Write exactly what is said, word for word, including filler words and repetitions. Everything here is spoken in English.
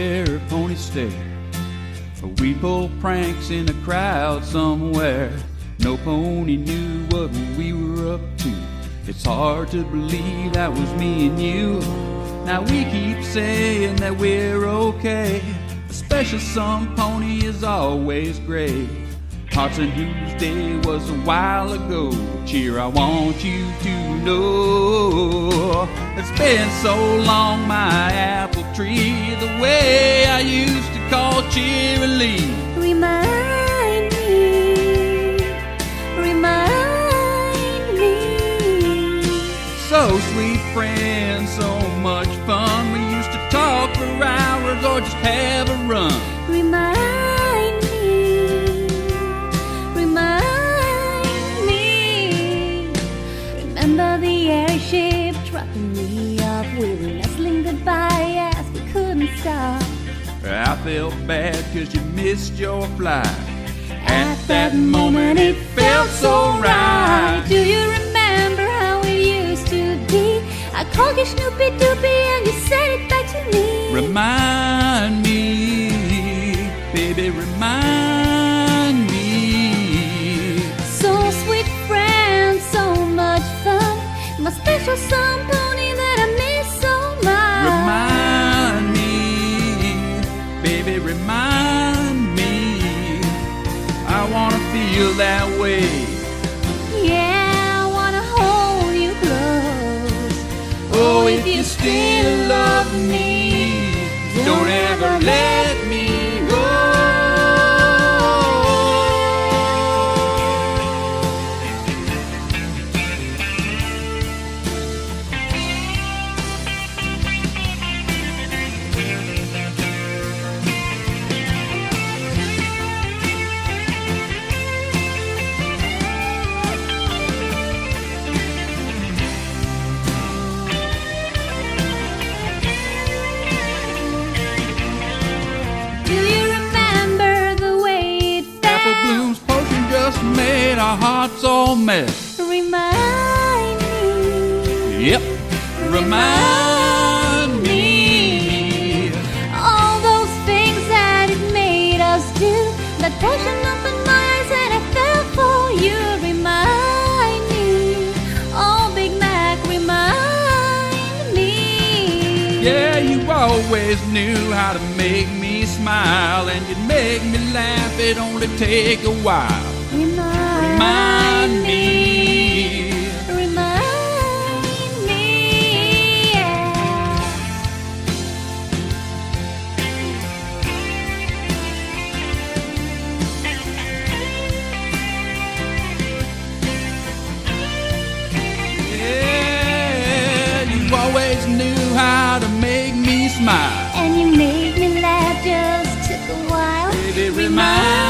share a pony stare. We pull pranks in a crowd somewhere. No pony knew what we were up to. It's hard to believe that was me and you. Now we keep saying that we're okay. A special some pony is always great. Hearts and whose day was a while ago. Cheer, I want you to know. It's been so long, my apple tree, the way I used to call Cheerilee. Remind me, remind me. So sweet friend, so much fun. We used to talk for hours or just have a run. Remind me, remind me. Remember the airship dropping me off. We were wrestling goodbye as we couldn't stop. I felt bad cause you missed your flight. At that moment it felt so right. Do you remember how it used to be? I called you Snoopy Doopy and you said it back to me. Remind me, baby, remind me. So sweet friend, so much fun. My special son pony that I miss so much. Remind me, baby, remind me. I wanna feel that way. Yeah, I wanna hold you close. Oh, if you still love me, don't ever let me go. Do you remember the way it Apple felt? Bloom's potion just made our hearts all melt. Remind me. Yep, remind me. All those things that it made us do. That potion opened my eyes and I fell for you. Remind me. Oh, Big Mac, remind me. Yeah, you always knew how to make me smile, and you'd make me laugh, it'd only take a while. Remind, Remind me. Remind me. Yeah. Yeah, you always knew how to make me smile. And you made me laugh, just took a while. Baby, remind